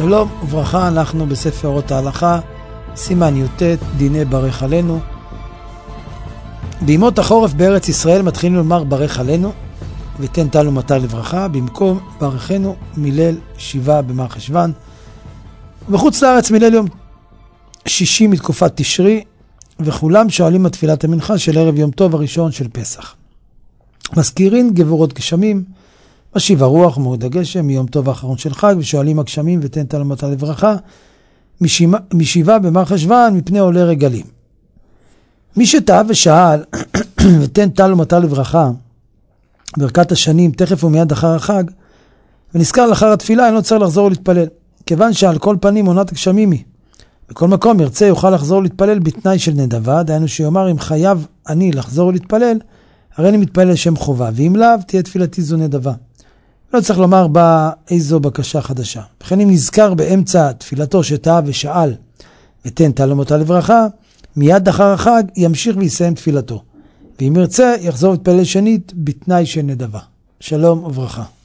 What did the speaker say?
שלום וברכה, אנחנו בספר אורות ההלכה, סימן י"ט, דיני ברך עלינו. בימות החורף בארץ ישראל מתחילים לומר ברך עלינו, ותן טל ומטר לברכה, במקום ברכנו מליל 7 במרחשוון. בחוץ לארץ מליל יום 60 מתקופת תשרי, וכולם שואלים את תפילת המנחה של ערב יום טוב הראשון של פסח. מזכירים גבורות גשמים, משיב הרוח ומוריד הגשם מיום טוב האחרון של חג, ושואלים הגשמים ותן טל ומטר לברכה, מ7 במרחשוון מפני עולי רגלים. מי שטעה ושאל ותן טל ומטר לברכה ברכת השנים תכף ומיד אחר החג, ונזכר לאחר התפילה, אינו צריך לחזור ולהתפלל, כיוון שעל כל פנים עונת הגשמים היא. בכל מקום ירצה יוכל לחזור להתפלל בתנאי של נדבה, דהיינו שיאמר אם חייב אני לחזור ולהתפלל, הרי אני מתפלל לשם חובה, ואם לאו תהיה תפילתי זו נדבה. לא צריך לומר בה איזו בקשה חדשה. וכן אם נזכר באמצע תפילתו שטעה ושאל ותן טל ומטר לברכה, מיד אחר החג ימשיך ויסיים תפילתו. ואם ירצה יחזור להתפלל שנית בתנאי של נדבה. שלום וברכה.